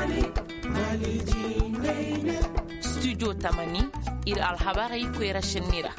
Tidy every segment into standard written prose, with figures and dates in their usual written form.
Studio Tamani ir alhabari kwera shenira.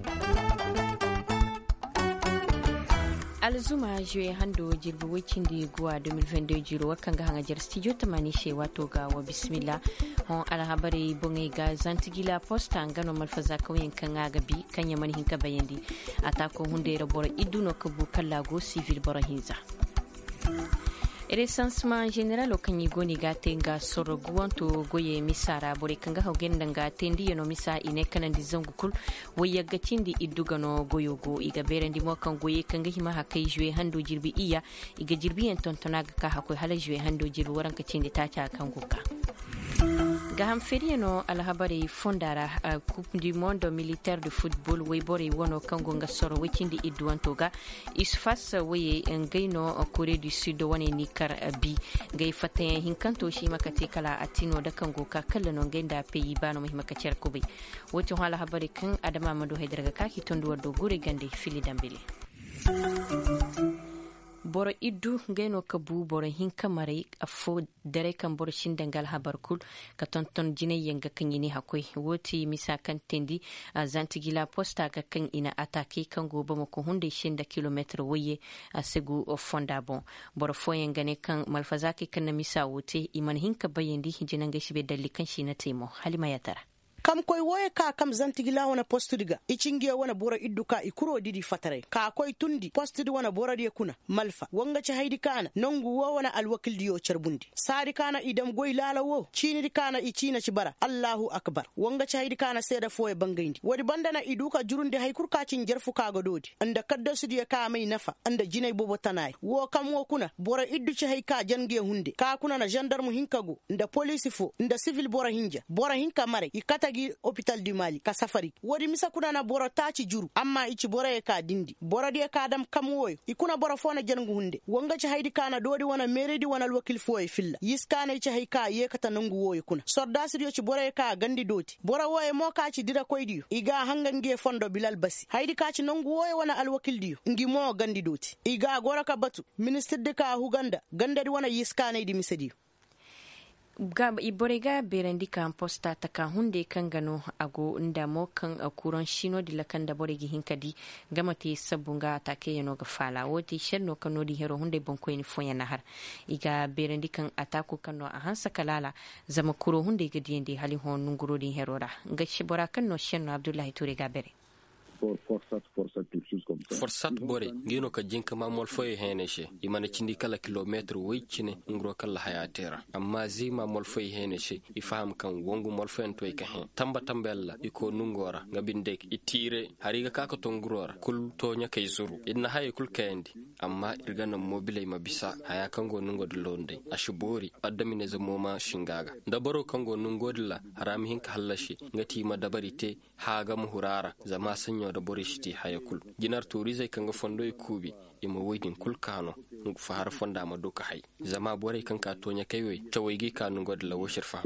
alzuma juye hando jirbu wicin di guwa 2022 jiro wakanga hanga jar studio tamani she wato ga wa bismillah hon alhabari bonge ga zantigila posta ngano malfaza kawyen kan aga bi kanya mani hinka bayandi atako hunde rabora iduno kabu kallago civil barahinza recensement général o kanyi goni gate nga soro guwanto goye misara bore kanga hawgen danga tendi yono misa ine kanandi zangu kul waya gacindi idugano goyogo iga berendi mo kan goye kanga hima hakai jwe hando jirbi iya iga jirbi en tontonaga ka hakoy hala jwe hando jirbi waranka cindi tacha kanguka gaham feriano alhabari fondara coupe du monde militaire de football weybore wono kango nga soro wecindi idduwantoga isfas weye ngayno Corée du Sud wone ni kar bi ngay faten hinkanto shi makati kala atino da kango ka kala no ngenda peyi bano mahima ka cerkobe woto hala habari kan adama mado hedraga kaki tondo wado gure gande fili dambele boro iddu ngeno kabu boro hinka mare afo dare kan boro shindangal habarkul ka tonton jine yenga kanyini hakoy woti misa kan tendi zantigila posta ga kan ina atake kan gobe mako hunde shinda kilometer waye a segu fonda bon boro foyen gane kan malfazaki kan misa wote iman hinka bayendi jinanga shibe dalli kan shi na temo halima yatara kam koy woye ka kam zantigila wana postudiga ichingiya wana bora idduka ikuro didi fatare ka koy tundi postudi wana bora de kuna malfa wanga ci haydi kana nangu wo wana alwakil diyo charbundi sari kana idam goy lala wo chini kana ichina ci bara Allahu akbar wanga ci haydi kana seda foye bangayndi wadi bandana iduka jurunde haykur ka cin jarfu kaga dodi anda kadda sudi ka mai nafa anda jinay bobo tanay wo kam wo kuna bora iddu ci hay ka jange hunde ka kuna na gendarme hinkago nda police fo nda civil bora hinja bora hinka mare ikata hôpital du Mali ka safari wodi misa kuna na bora taci juru amma ichi bora e ka dindi bora de ka dam kam woy ikuna bora fona jangu hunde wonga ci haydi kana dodi wana meredi wana wakil fo e filla yiskana ichi hayka yekata nangu woy kuna soldasi yo ci bora e ka gandi doti bora woy mo ka ci dira koydi iga hangange fondo bilal basi haydi ka ci nangu woy wana alwakil diyo ngi mo gandi doti iga gora ka batu ministre de ka huganda gandadi wana yiskana di misedi iborega berendi kan posta ta kan hunde kan gano ago ndamo kan akuran shino di lakan da boregi hinkadi gamate sabunga ta ke yano ga fala woti shenno kano di hero hunde bonko ni fonya nahar iga berendi kan atako kano a hansa kalala zama kuro hunde ga diende hali hon nunguro di herora ga shibora kano shenno abdullahi ture ga bere forsat bore gino ka jinka ma mol foye heneshe imana cindi kala kilometer woycine ngro kala hayatera amma zima mol foye heneshe ifaham kan wongu mol foyen toy ka hen tamba tambella iko nungora ngabinde itire hariga kaka to ngurora kul to nya kay zuru inna hay kul kendi amma irgana mobile mabisa haya kango nungo de londe ashubori addamine zamoma shingaga dabaro kango nungo dilla harami hinka hallashi ngati ma dabarite haga muhurara zama sanyo da borishti hayakul ginar turizai kanga fondo e kubi ima woydin kulkano ngu fahar fonda ma doka hay zama bore kanka tonya kaywe tawaygi kanu god la woshirfa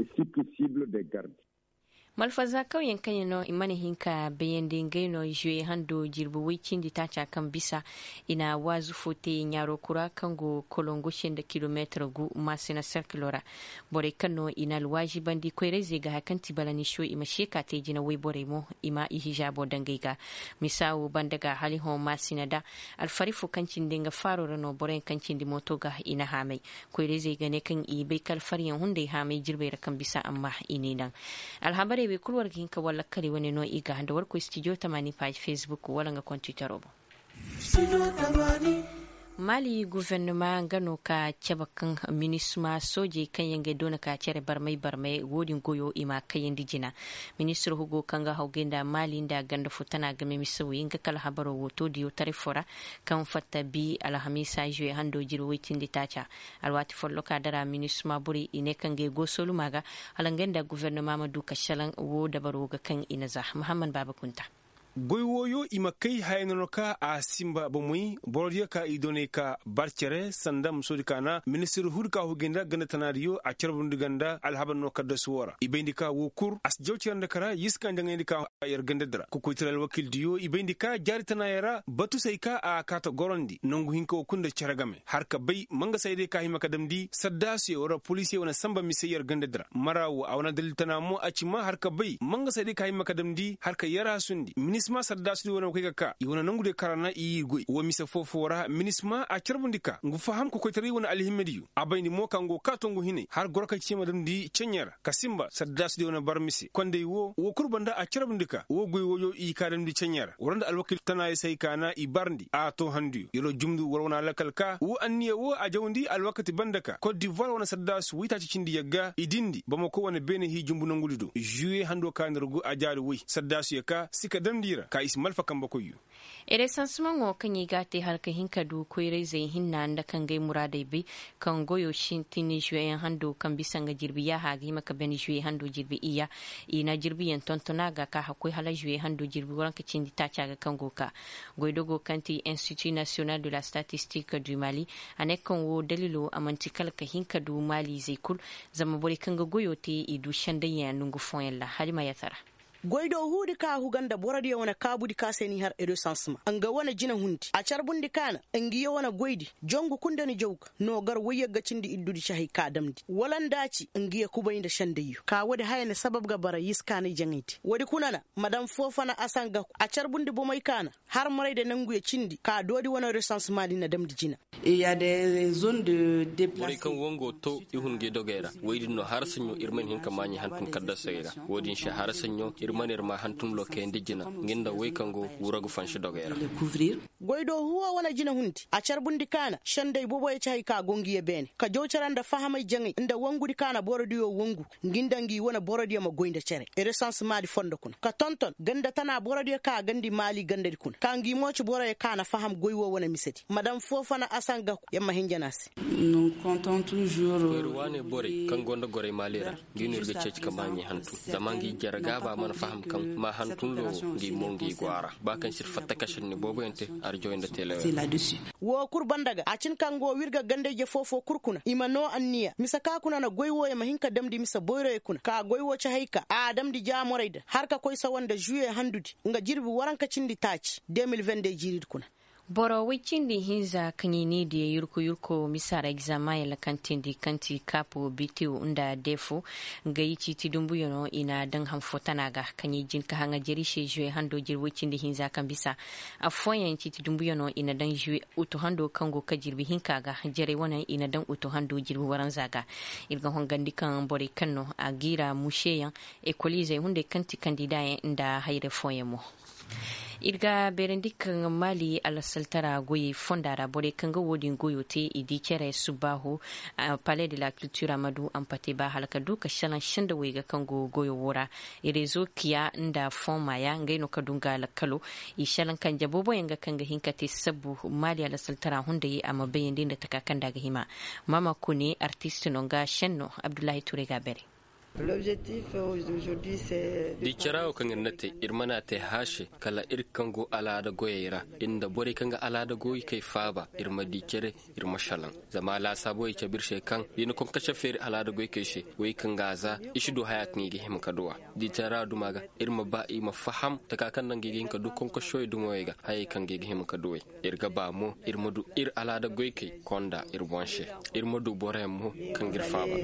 malfaza kauyen kanyano imani hinka bayende ngaino jwe hando jirbu wicindi tacha kan bisa ina wazu fote nyaro kura kango kolongo shenda kilometer gu masina circulora bore kano ina alwaji bandi kwereze ga hakanti balani sho ima sheka te jina we bore mo ima ihijabo dangaiga misawu bandaga hali ho masina da alfarifu kancin dinga faro rano bore kancin di motoga ina hamai kwereze ga ne kan ibe kalfariyan hunde hamai jirbe kan bisa amma ininan alhabari be kulwar ginka wala kare wani no iga handa warko studio 85 Facebook wala nga computer robo Mali gouvernement gano ka cabakan minisma soje kan yange dona ka cere barmai wodin goyo ima kayen dijina ministro hugo kanga haugenda Mali da ganda futana game misawi inga kala habaro woto diyo tarifora kan fatta bi alhamisa jwe hando jiru witin ditacha alwati follo ka dara minisma buri ine kange go solumaga halangenda gouvernement madu kashalan wo dabaro ga kan inaza Muhammad Baba Kunta goywoyo imakai haynanoka a simba bomui borodiya ka idone ka barcere sandam sodikana minister hurka hugenda ganda tanariyo a cerbundiganda alhabanno kadda suwara ibendika wokur as jawciranda kara yiska njangandika yar gandadra kukuitiral wakil diyo ibendika jari tanayara batu sayka a kata gorondi nongu hinka okunda ceragame harka bay manga sayde ka himaka damdi saddasi ora police wana samba mise yar gandadra marawu awana daliltana mo acima harka bay manga sayde ka himaka damdi harka yara sundi minisma saddasi wana kai ka iwana nangude karana i goy wo misa fofora minisma a cerbundika ngu faham ko koytari wana alhimediyu abayni mo kango katongu hine har gorka cima damdi cenyara kasimba saddasi wana barmisi konde wo kurbanda a cerbundika wo goy woyo i kadamdi cenyara waranda alwakil tana sai kana i barndi a to handu yoro jumdu warwana lakalka wo anniya wo a jawndi alwakati bandaka Côte d'Ivoire wana saddasi wita cindi yagga idindi bamako wana bene hi jumbu nangulido juye hando kanirgo a jari wi saddasi yaka sika damdira ka ismal fa kamba koyu ere sansman wo kan yi gate halka hinka du koire zai hinna da kan gai muradai bi kan goyo shin tini juye hando kan bisanga jirbi ya hagi maka beni juye hando jirbi iya ina jirbi yan tontona ga ka hakoi hala juye hando jirbi waran ka cindi ta caga kan goka goidogo kanti Institut National de la Statistique du Mali ane kan wo dalilo amantikal ka hinka du Mali zai kul zama bori kan ga goyo te idu shanda ya nungu foyella halima ya tara goydo hudi ka huganda boradi wana kabudi ka seni har recensement anga wana jina hundi a charbundi kana angi wana goydi jongu kundani jawka no gar wayya gacindi iddudi shahi ka damdi walandaci angi kubayinda shandayu ka wadi hayne sabab ga bara yiskani jangiti wadi kunana madam fofana asanga a charbundi bomay kana har maray de nangu ya cindi ka dodi wana recensement dina damdi jina il y a des zones de déplacement kan wongo to ihunge dogera waydi no har sanyo irmen hinka mani hantun kadda sayra wodin sha har sanyo manir ma hantum lo ke ndijina nginda weykango wuragu fanshi dogera goydo huwa wana jina hundi a charbundi kana shandai bobo ya chai ka gongi ya bene ka jocaranda fahamai jangi inda wangudi kana borodi yo wangu ngindangi wana borodi ma goinda cere essence madi fondo kun ka tonton ganda tana borodi ka gandi mali gandari kun kangi moci borodi kana faham goywo wana miseti madam fofana asanga yamma hinjanasi nous comptons toujours wane bore kan gonda gore malira ginir ga ceci kamanyi hantu zamangi jaraga ba man faham kan ma hantun lo ngi mongi gwara ba kan sir fatta kashin ni bobo ente arjo inda tele wo kurban daga a cin kango wirga gande je fofo kurkuna imano anniya misaka kuna na goywo ya mahinka damdi misa boyro e kuna ka goywo cha haika a damdi ja moraida har ka koy sawanda juye handudi nga jirbi waranka cindi taci 2022 jirid kuna boro wicindi hinza kanyini da yurko misara exama ya lakantindi kanti kapo bitiu unda defu ga yici tidumbu yono ina dan hamfotana ga kanyi jin ka hanga jerishe jwe hando jir wicindi hinza kan bisa afoyan ci tidumbu yono ina dan jwe uto hando kango ka jirbi hinka ga jere wana ina dan uto hando jirbi waran zaga irga hongandi kan bore kanno agira musheyan ekolize hunde kanti kandida inda hayre foyemo irga berendikan mali alasaltara goyi fondara bore kanga wodin goyote idi kere subahu palais de la culture amadu ampate ba halaka duka shalan shanda wega kango goyo wora irezo kiya nda foma ya ngaino kadunga lakalo ishalan kan jabobo yanga kanga hinkate sabu mali alasaltara hunde amabayin dinda takakan daga hima mama kune artiste nonga shenno abdullahi turega bere. L'objectif aujourd'hui c'est di kirawo kan nate irmana te hashe kala irkango alada goyera inda bore kanga alada goyi kai faba irma di kire irma shalan zama la sabo yake birshe kan yin kon kashe feri alada goyi kai she wai kan gaza ishido hayat ni gihim kadwa di tara dumaga irma ba i mafaham ta kakan nan gigin ka dukon ko shoy dumoyega hay kan gihim kadwa irga ba mo irma du ir alada goyi kai konda irbonshe irma du bore mo kan girfaba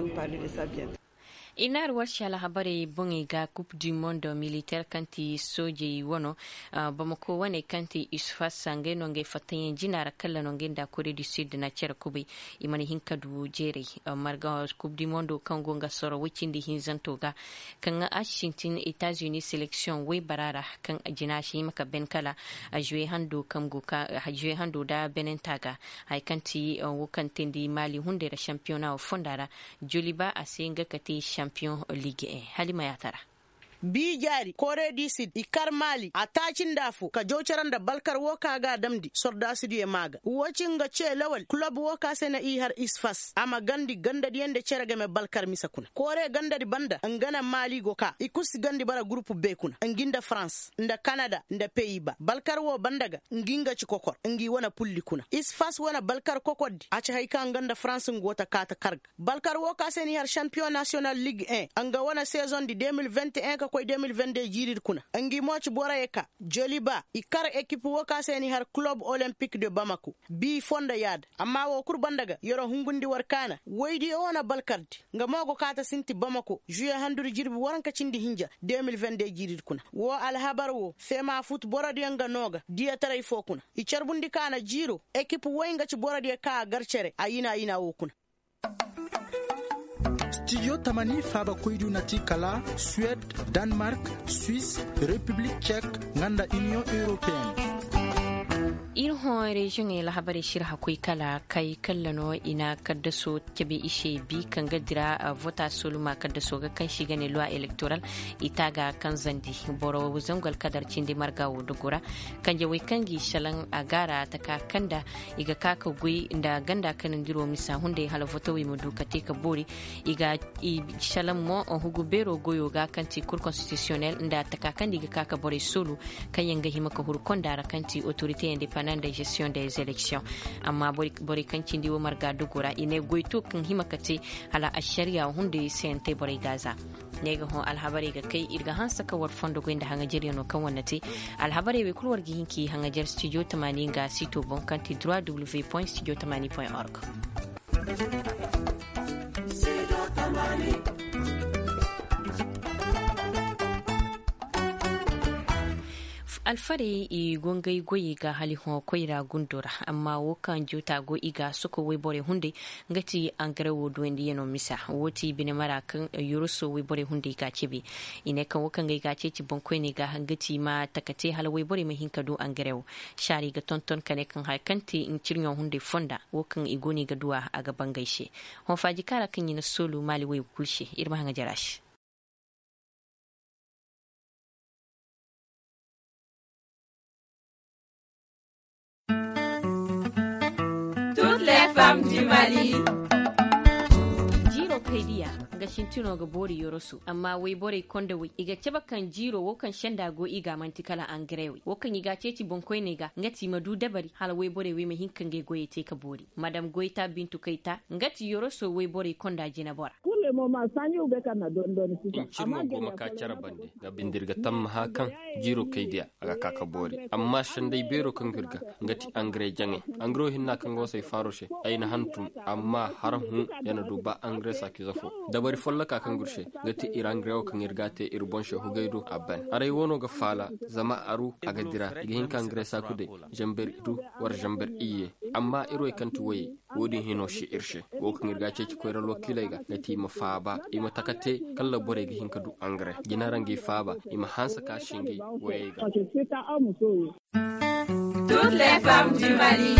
inar washala habari bungi ga coupe du monde militaire kanti soje wono bamako wane kanti isfa sange nonge fatanye jinara kala nonge da Corée du Sud na cer kubi imani hinka du jere marga coupe du monde kango nga soro wicindi hinzanto ga kan Washington États-Unis sélection we barara kan jinashi maka ben kala a jouer hando kamgo ka jouer hando da benentaga ay kanti wokantindi Mali hunde da championnat fondara joliba asenga kati champion Ligue 1 halima yatara bi jari kore disid ikar mali atacin dafu ka jocaran da balkar woka ga damdi sorda su diye maga wacin ga ce lawal club woka sai na har isfas ama gandi ganda diyan da cere game balkar misakuna kore ganda di banda ngana mali goka ikus gandi bara groupe B kuna nginda France nda Canada nda Pays-Bas balkar wo bandaga nginga ci kokor ngi wana pulli kuna isfas wana balkar kokodi aci haika nganda France ngota kata karga balkar woka sai ni har champion national ligue 1 anga wana saison di 2021 ka koy 2022 jirir kuna ngi moci bora eka Joliba ikar equipe woka sai ni har club olympique de Bamako bi fonda yad amma wo kurbandaga yoro hungundi warkana woydi ona balkardi nga mogo kata sinti Bamako juye handur jirbi waranka cindi hinja 2022 jirir kuna wo alhabar wo fema foot boradi nga noga dia taray fo kuna icharbundi kana jiro equipe woynga ci boradi ka garcere ayina wo kuna Studio Tamani Faba Koidu Nati Kala, Suède, Danemark, Suisse, République tchèque, Nganda Union Européenne. irho region la habari shirha koi kala kai kallano ina kaddaso kebe ishe bi kan gadira vota soluma kaddaso ga kan shiga ne loi electoral itaga kan zandi boro zangal kadar cindi margawo dogora kan je kangi shalan agara ta kakanda iga kaka gui inda ganda kanin diro misa hunde hala voto wi mudu katika bori iga shalan mo hugu bero goyo ga kanti cour constitutionnel inda ta kakandi ga kaka bore solo kan yanga himaka hurkonda rakanti autorité indépendante de gestion des élections amma bori kanci ndiwo marga dugura ine goyto kan himakati hala ashariya hunde sente bori gaza nega ho alhabari ga kai irga hansa ka war fondo goinda hanga jeriano kan wannati alhabari be kulwar gihinki hanga jer studio 80 ga sito bon kanti www.studio80.org alfare i gongai goyi ga hali ho koira gundura amma wokan juta go iga suko webore hunde ngati angare wodo ndi yeno misa woti bine mara kan yuruso webore hunde ga cibi ine kan wokan ga ceci bonko ne ga ngati ma takate hala webore mai hinka do angare shari ga tonton kane kan halkanti in cirnyo hunde fonda wokan igoni ga duwa a gaban gaishe hon faji kara kan yin solo mali we kulshe irma hanga jarash les femmes du Mali. Jiro kaidiya ga shintino ga bori yorosu amma wai bore konda wai iga ceba kan jiro wokan shanda go iga mantikala angrewi wokan iga ceci bonkoi ne ga ngati madu dabari hala wai bore wai mahinkan ga goye te ka bori madam goita bintu kaita ngati yoroso wai bore konda jina bora le moment sanyo be kana don sisa amma goma ka cara bande ga bindirga tam hakan jiro kaidiya aga kaka bori amma shandai bero kan girga ngati angre jange angro hinna kan go sai faroshe aina hantum amma haram yana duba angre saki zafo dabari folla ka kan gurshe ngati irangrewo kan irgate irbonshe hugaido abban arai wono ga fala zama aru aga dira gihin kan angre sakude jamber du war jamber iye amma iro kantu waye wodi hino shi irshe go kan irgace ci koyral wakilayga ngati faba ima takate kala bore gi hinka du angre ginarangi faba ima hansa ka shingi wayega toutes les femmes du Mali.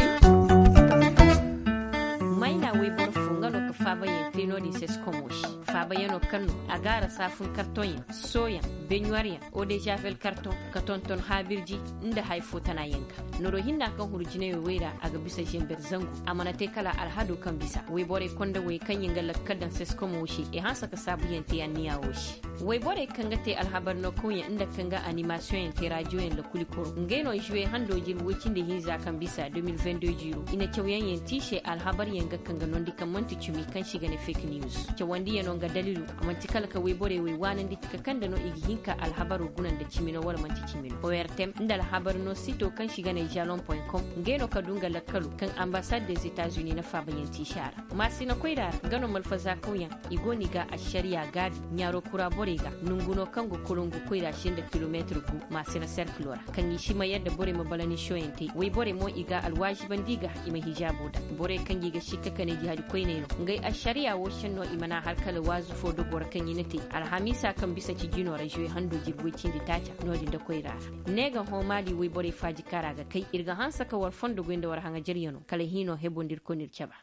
Maina we bor fungano ka faba yentino di ses komoshi faba yano kanu agara safun karton soya benyuaria o de javel karton katonton habirji inda haifo tana yanka noro hinna kan hurjine weira aga bisa jember zangu amana te kala alhadu kan bisa we bore konda we kan yinga lakkadan ses komoshi e hansa ka sabu yente aniya woshi we bore kanga te alhabar no kunya inda kanga animation yente radio en lakulikoro ngeno jwe hando jir wucinde hinza kan bisa 2022 jiro ina chawyan yenti she alhabar yanga kanga nondi kan manti chumi kan shiga ne fake news chawandi yano ga dalilu amanti kala ka we bore we wanandi ka kanda no igi hinka alhabaru gunan da chimino wala manti chimino ORTM inda alhabar no sito kan shiga ne jalon.com ngeno ka dunga lakalu kan ambassade des États-Unis na fabanyen tishara masina koida gano malfaza kauyan igoni ga ashariya gadi nyaro kura borega nunguno kango kolongo koida shinda kilometer gu masina circular kan yi shima yadda bore mabalani shoyente we bore mo iga alwaji bandiga ima hijabu da bore kan giga shikka kane jihadi koine no ngai ashariya wo shanno imana harkala wazu fo do bor kan yinati alhamisa kan bisa ci jino rajoy hando jirgo cindi tacha nodin da koira nega ho mali we bore faji kara ga kai irga hansa ka war fondo gwenda war hanga jeriyano kala hino hebondir konir chaba